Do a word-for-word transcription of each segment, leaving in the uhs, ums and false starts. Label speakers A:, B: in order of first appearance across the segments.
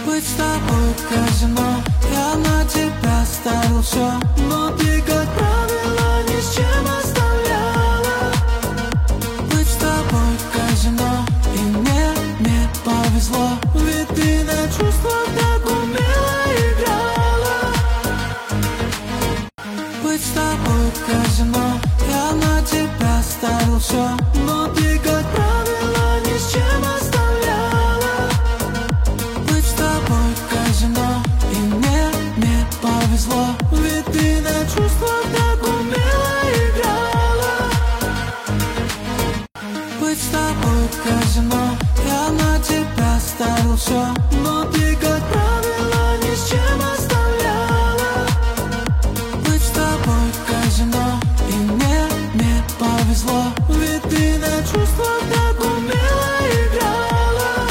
A: Быть с тобой в казино, я на тебя ставил все, но ты, как правило, ни с чем оставляла. Быть с тобой в казино, и мне не повезло, ведь ты на чувствах так умело играла. Быть с тобой в казино, я на тебя ставил все, но ты, как правило, ни с чем оставляла. Быть с тобой в казино, и мне не повезло, ведь ты на чувствах так умело играла. Быть с тобой в казино, я на тебя ставил все, но ты, как правило, ни с чем оставляла. Быть с тобой в казино, и мне не повезло, ведь ты на чувствах так умело играла.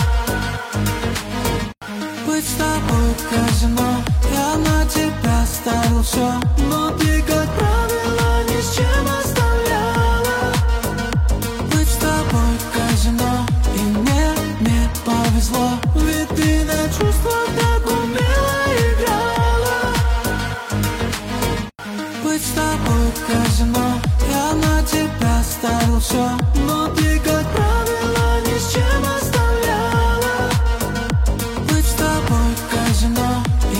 A: Быть с тобой в казино, я на тебя ставил все, но ты, как правило, ни с чем оставляла. Быть с тобой в казино, и мне не повезло, ведь ты на чувствах так умело играла. Быть с тобой в казино, я на тебя ставил все, но